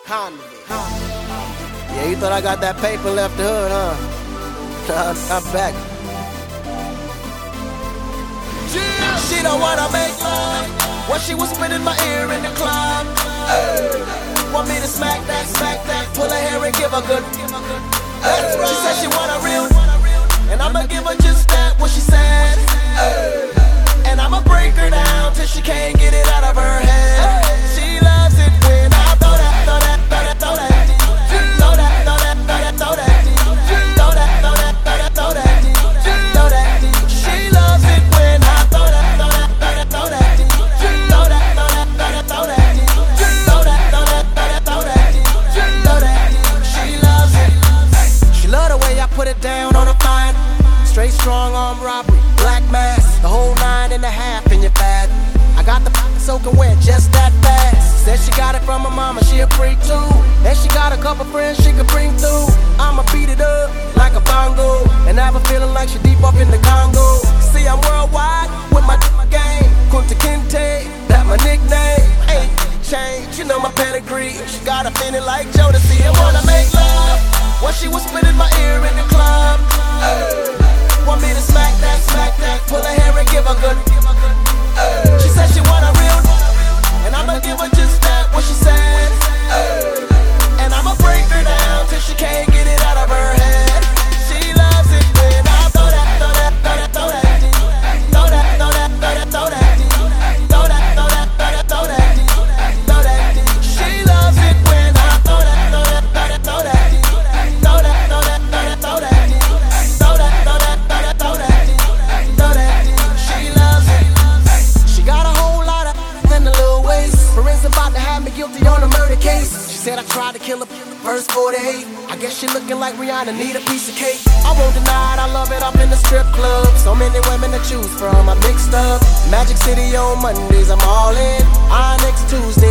Yeah, you thought I got that paper left the hood, huh? I'm back. She don't wanna make love when she was spinning my ear in the club. Want me to smack that, pull her hair and give her good. She said she want a real, and I'ma give her just that, what she said. And I'ma break her down till she can't get it out of her head. She loves it when I throw that. She loves it when I throw that. She loves it. She love the way I put it down on the fine. Straight strong arm robbery, black mask, the whole 9.5 in your bag. I got the soaking wet just that fast. Said she got it from her mama, she a freak too. And she got a couple friends she could bring through. I'ma beat it up like a bongo, and have her feeling like she deep up in the Congo. See, I'm worldwide with my game. Kunta Kinte, that my nickname. Ain't changed, you know my pedigree. She got a feeling like Jodeci and wanna make love when she was spinning my ear in the club. Want me to smack that, pull her hair and give her good. She said she want a real, and I'ma give her just that, what she said. And I'ma break her down till she can't get it out of her head. She loves it when I throw that. She loves it when I throw that. About to have me guilty on a murder case. She said I tried to kill her, first 48. I guess she looking like Rihanna, need a piece of cake. I won't deny it, I love it up in the strip club. So many women to choose from, I mixed up. Magic City on Mondays, I'm all in. Onyx Tuesday.